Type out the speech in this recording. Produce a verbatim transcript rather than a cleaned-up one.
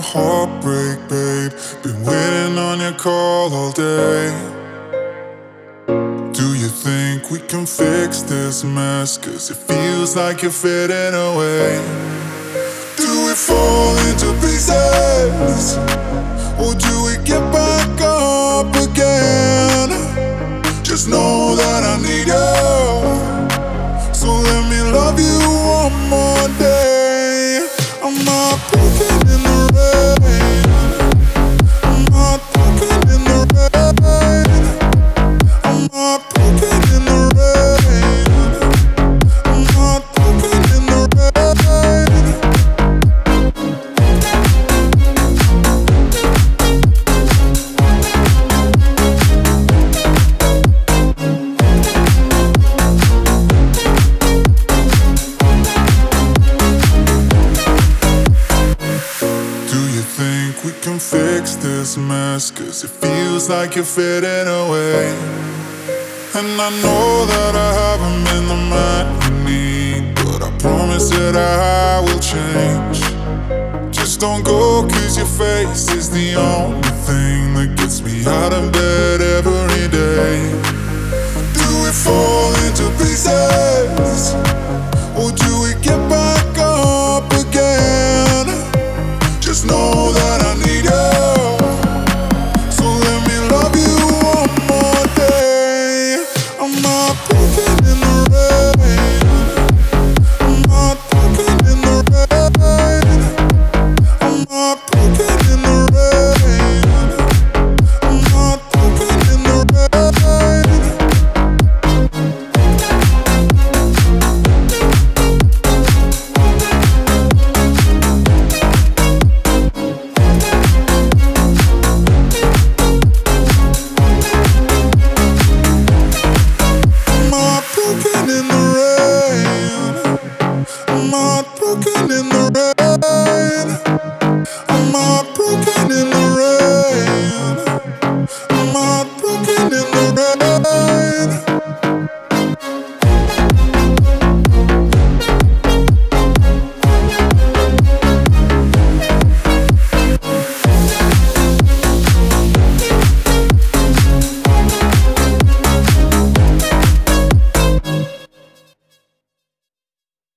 heartbreak, babe. Been waiting on your call all day. Do you think we can fix this mess? Cause it feels like you're fading away. Do we fall into pieces? Or do we get back up again? Just know that I need you, so let me love you one more day. I'm not broken in the rain. I'm not broken in the rain. I'm not broken in the rain. I'm not broken in the rain. Think we can fix this mess? Cause it feels like you're fading away. And I know that I haven't been the man you need, but I promise that I will change. Just don't go, cause your face is the only thing that gets me out of bed every day. Do we fall into pieces?